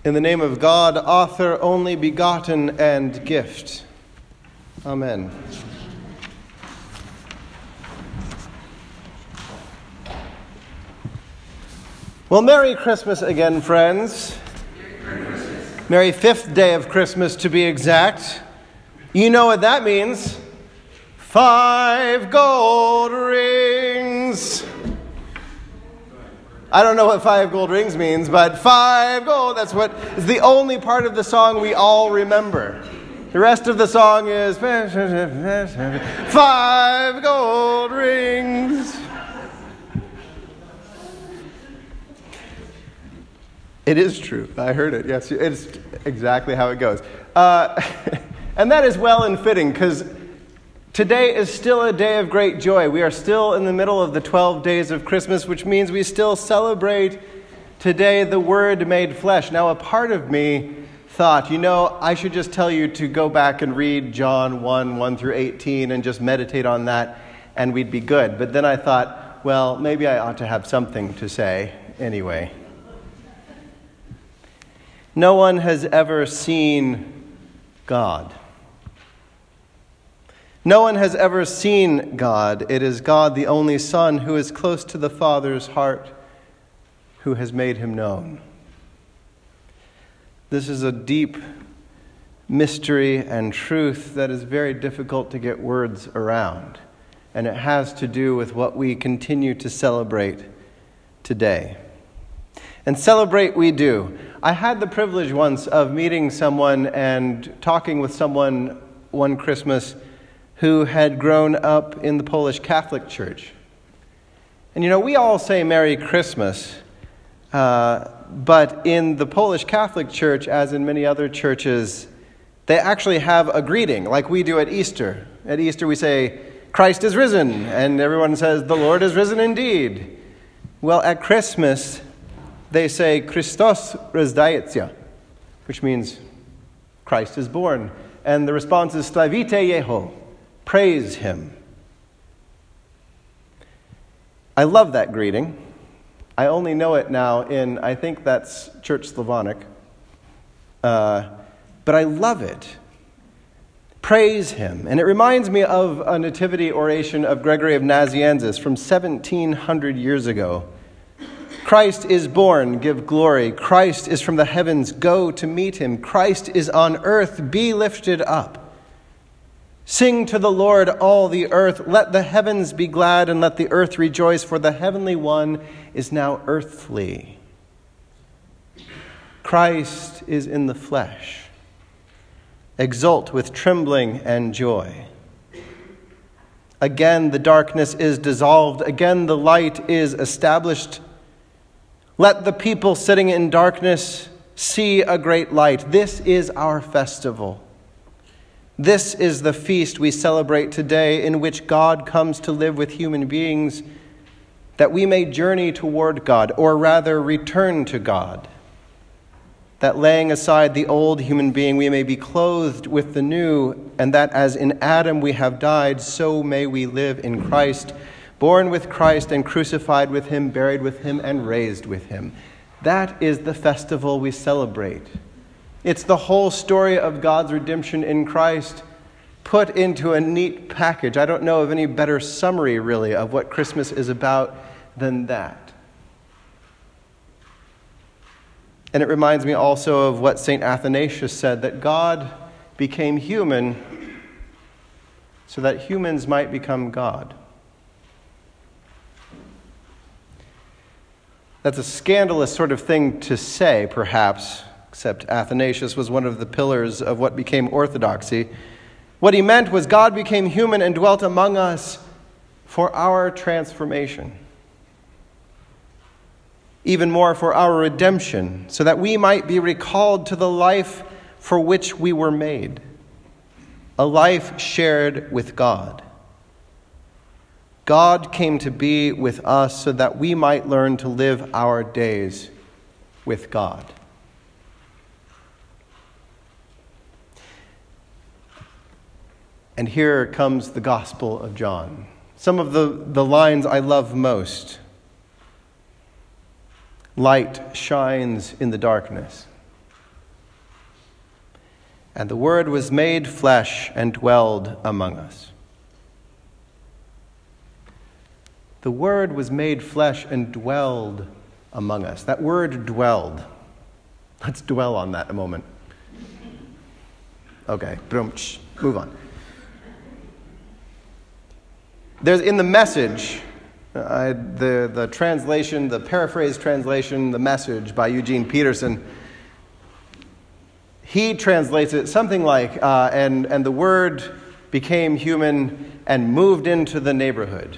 In the name of God, author, only begotten, and gift. Amen. Well, Merry Christmas again, friends. Merry Christmas. Merry fifth day of Christmas, to be exact. You know what that means. 5 gold rings. I don't know what 5 gold rings means, but 5 gold, that's what is the only part of the song we all remember. The rest of the song is 5 gold rings. It is true. I heard it. Yes, it's exactly how it goes. And that is well and fitting, because today is still a day of great joy. We are still in the middle of the 12 days of Christmas, which means we still celebrate today the Word made flesh. Now, a part of me thought, I should just tell you to go back and read John 1 through 18, and just meditate on that, and we'd be good. But then I thought, well, maybe I ought to have something to say anyway. No one has ever seen God. No one has ever seen God. It is God, the only Son, who is close to the Father's heart, who has made him known. This is a deep mystery and truth that is very difficult to get words around. And it has to do with what we continue to celebrate today. And celebrate we do. I had the privilege once of meeting someone and talking with someone one Christmas who had grown up in the Polish Catholic Church. And we all say Merry Christmas, but in the Polish Catholic Church, as in many other churches, they actually have a greeting like we do at Easter. At Easter we say, Christ is risen, and everyone says, the Lord is risen indeed. Well, at Christmas, they say, Christos rozdaється, which means Christ is born. And the response is, Slavite Jeho, praise him. I love that greeting. I only know it now in, I think that's Church Slavonic. But I love it. Praise him. And it reminds me of a nativity oration of Gregory of Nazianzus from 1700 years ago. Christ is born, give glory. Christ is from the heavens, go to meet him. Christ is on earth, be lifted up. Sing to the Lord, all the earth. Let the heavens be glad and let the earth rejoice, for the heavenly one is now earthly. Christ is in the flesh. Exult with trembling and joy. Again, the darkness is dissolved. Again, the light is established. Let the people sitting in darkness see a great light. This is our festival. This is the feast we celebrate today, in which God comes to live with human beings, that we may journey toward God, or rather return to God. That laying aside the old human being, we may be clothed with the new, and that as in Adam we have died, so may we live in Christ, born with Christ and crucified with him, buried with him, and raised with him. That is the festival we celebrate. It's the whole story of God's redemption in Christ put into a neat package. I don't know of any better summary, really, of what Christmas is about than that. And it reminds me also of what St. Athanasius said, that God became human so that humans might become God. That's a scandalous sort of thing to say, perhaps, except Athanasius was one of the pillars of what became orthodoxy. What he meant was God became human and dwelt among us for our transformation. Even more, for our redemption, so that we might be recalled to the life for which we were made, a life shared with God. God came to be with us so that we might learn to live our days with God. And here comes the Gospel of John. Some of the lines I love most. Light shines in the darkness. And the Word was made flesh and dwelled among us. The Word was made flesh and dwelled among us. That word dwelled. Let's dwell on that a moment. Okay, move on. There's in the Message, the translation, the paraphrase translation, the Message by Eugene Peterson, he translates it something like, and the Word became human and moved into the neighborhood.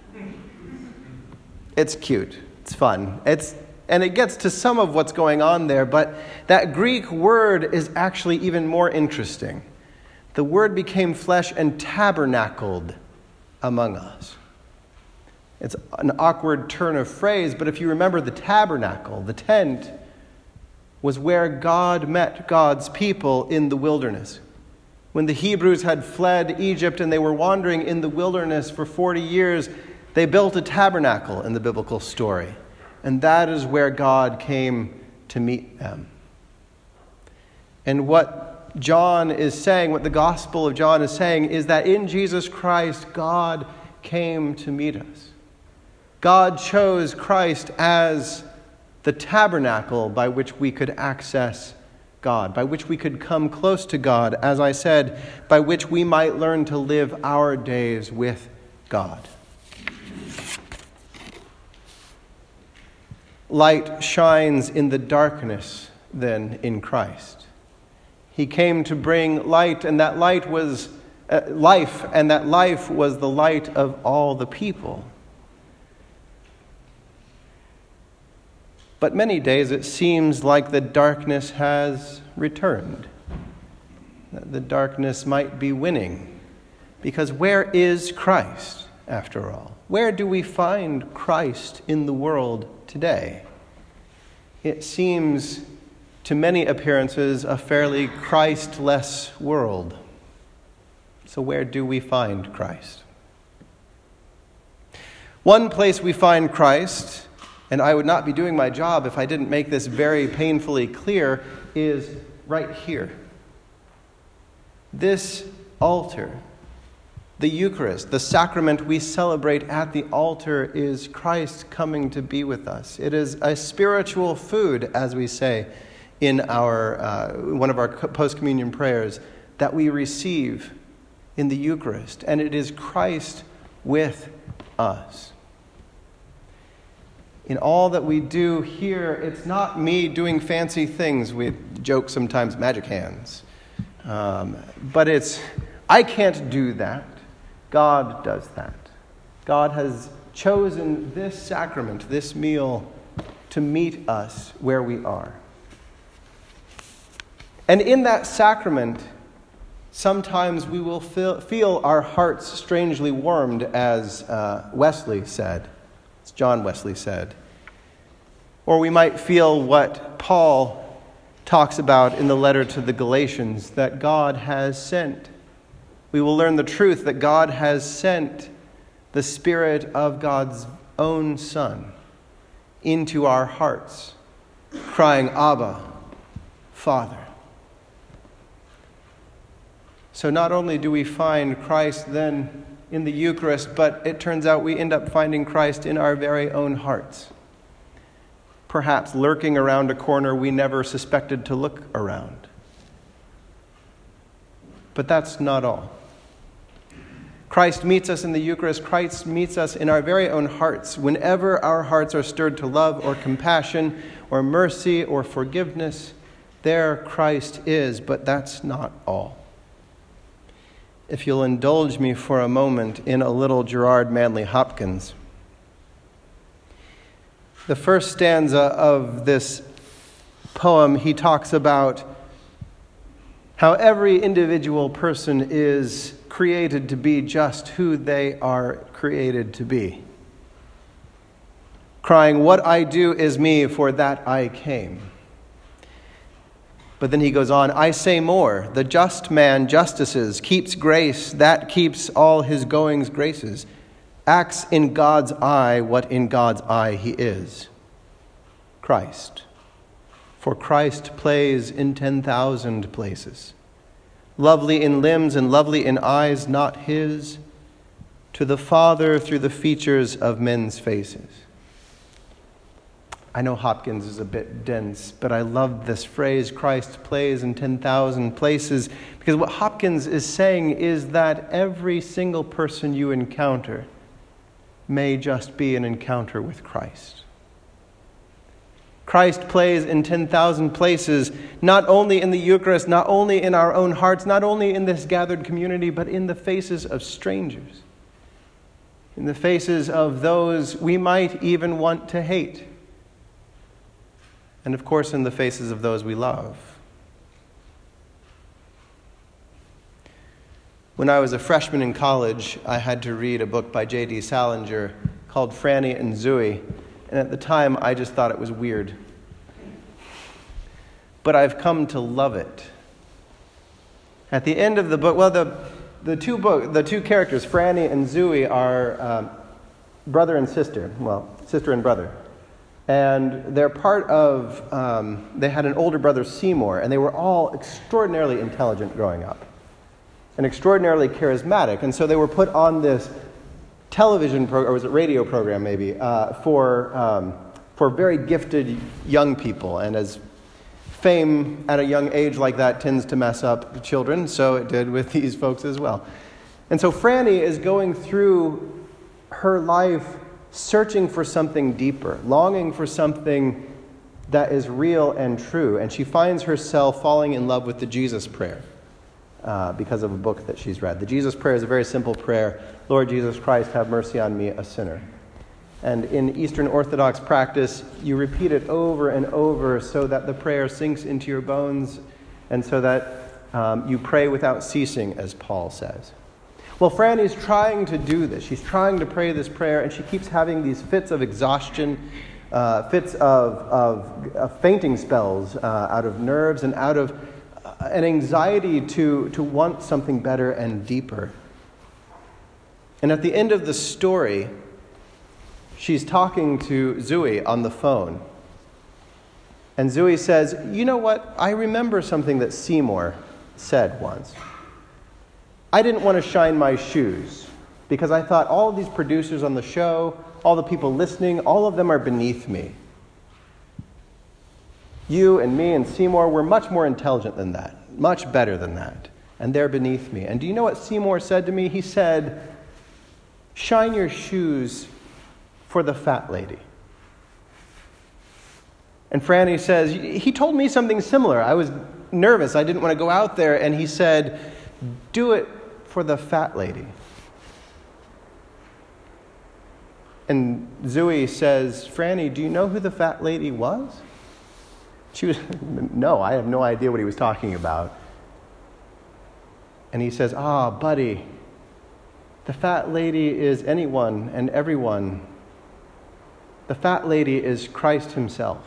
It's cute. It's fun. And it gets to some of what's going on there, but that Greek word is actually even more interesting. The Word became flesh and tabernacled among us. It's an awkward turn of phrase, but if you remember the tabernacle, the tent, was where God met God's people in the wilderness. When the Hebrews had fled Egypt and they were wandering in the wilderness for 40 years, they built a tabernacle in the biblical story. And that is where God came to meet them. And what John is saying, what the Gospel of John is saying, is that in Jesus Christ, God came to meet us. God chose Christ as the tabernacle by which we could access God, by which we could come close to God, as I said, by which we might learn to live our days with God. Light shines in the darkness, then, in Christ. He came to bring light, and that light was life, and that life was the light of all the people. But many days it seems like the darkness has returned. That the darkness might be winning. Because where is Christ, after all? Where do we find Christ in the world today? It seems, to many appearances, a fairly Christless world. So where do we find Christ? One place we find Christ, and I would not be doing my job if I didn't make this very painfully clear, is right here. This altar, the Eucharist, the sacrament we celebrate at the altar, is Christ coming to be with us. It is a spiritual food, as we say in our one of our post-communion prayers, that we receive in the Eucharist. And it is Christ with us. In all that we do here, it's not me doing fancy things. We joke sometimes, magic hands. But I can't do that. God does that. God has chosen this sacrament, this meal, to meet us where we are. And in that sacrament, sometimes we will feel our hearts strangely warmed, as Wesley said, as John Wesley said. Or we might feel what Paul talks about in the letter to the Galatians, that God has sent. We will learn the truth that God has sent the Spirit of God's own Son into our hearts, crying, Abba, Father. So not only do we find Christ then in the Eucharist, but it turns out we end up finding Christ in our very own hearts, perhaps lurking around a corner we never suspected to look around. But that's not all. Christ meets us in the Eucharist. Christ meets us in our very own hearts. Whenever our hearts are stirred to love or compassion or mercy or forgiveness, there Christ is, but that's not all. If you'll indulge me for a moment in a little Gerard Manley Hopkins. The first stanza of this poem, he talks about how every individual person is created to be just who they are created to be. Crying, what I do is me, for that I came. But then he goes on, I say more, the just man justices, keeps grace, that keeps all his goings graces, acts in God's eye what in God's eye he is, Christ. For Christ plays in 10,000 places, lovely in limbs and lovely in eyes not his, to the Father through the features of men's faces. I know Hopkins is a bit dense, but I love this phrase, Christ plays in 10,000 places, because what Hopkins is saying is that every single person you encounter may just be an encounter with Christ. Christ plays in 10,000 places, not only in the Eucharist, not only in our own hearts, not only in this gathered community, but in the faces of strangers, in the faces of those we might even want to hate, and of course in the faces of those we love. When I was a freshman in college, I had to read a book by J.D. Salinger called Franny and Zooey, and at the time I just thought it was weird. But I've come to love it. At the end of the book, well, the two characters, Franny and Zooey, are brother and sister, well, sister and brother. And they're part of, they had an older brother, Seymour, and they were all extraordinarily intelligent growing up and extraordinarily charismatic. And so they were put on this television program, or was it radio program maybe, for very gifted young people. And as fame at a young age like that tends to mess up children, so it did with these folks as well. And so Franny is going through her life searching for something deeper, longing for something that is real and true. And she finds herself falling in love with the Jesus prayer because of a book that she's read. The Jesus prayer is a very simple prayer. Lord Jesus Christ, have mercy on me, a sinner. And in Eastern Orthodox practice, you repeat it over and over so that the prayer sinks into your bones and so that you pray without ceasing, as Paul says. Well, Franny's trying to do this. She's trying to pray this prayer, and she keeps having these fits of exhaustion, fits of fainting spells out of nerves and out of an anxiety to want something better and deeper. And at the end of the story, she's talking to Zooey on the phone. And Zooey says, you know what? I remember something that Seymour said once. I didn't want to shine my shoes because I thought all of these producers on the show, all the people listening, all of them are beneath me. You and me and Seymour were much more intelligent than that, much better than that, and they're beneath me. And do you know what Seymour said to me? He said, shine your shoes for the fat lady. And Franny says, he told me something similar. I was nervous. I didn't want to go out there. And he said, do it for the fat lady. And Zooey says, Franny, do you know who the fat lady was? She was, no, I have no idea what he was talking about. And he says, buddy, the fat lady is anyone and everyone. The fat lady is Christ himself.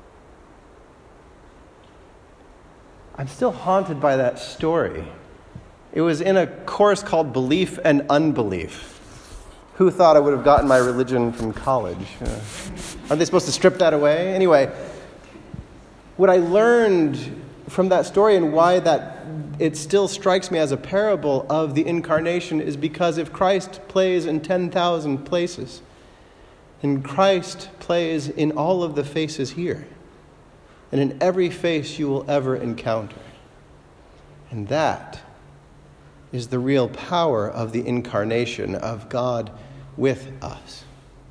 I'm still haunted by that story. It was in a course called Belief and Unbelief. Who thought I would have gotten my religion from college? Are they supposed to strip that away? Anyway, what I learned from that story and why that it still strikes me as a parable of the incarnation is because if Christ plays in 10,000 places, and Christ plays in all of the faces here, and in every face you will ever encounter. And that is the real power of the incarnation of God with us.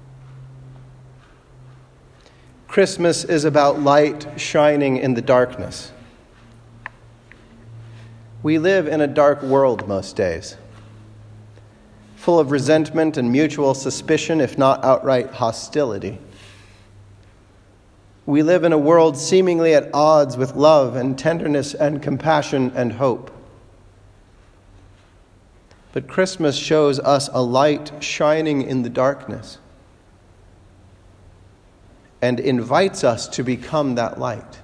Christmas is about light shining in the darkness. We live in a dark world most days, full of resentment and mutual suspicion, if not outright hostility. We live in a world seemingly at odds with love and tenderness and compassion and hope. But Christmas shows us a light shining in the darkness and invites us to become that light.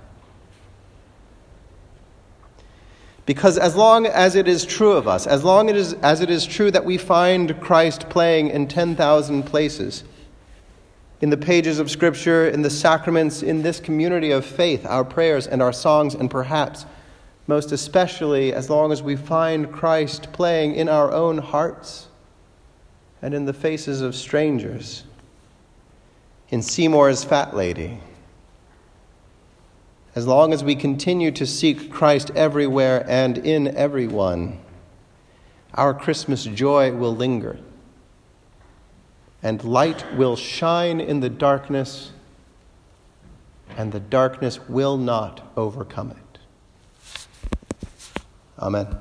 Because as long as it is true of us, as long as it is true that we find Christ playing in 10,000 places, in the pages of Scripture, in the sacraments, in this community of faith, our prayers and our songs, and perhaps most especially as long as we find Christ playing in our own hearts and in the faces of strangers. In Seymour's Fat Lady, as long as we continue to seek Christ everywhere and in everyone, our Christmas joy will linger, and light will shine in the darkness, and the darkness will not overcome it. Amen.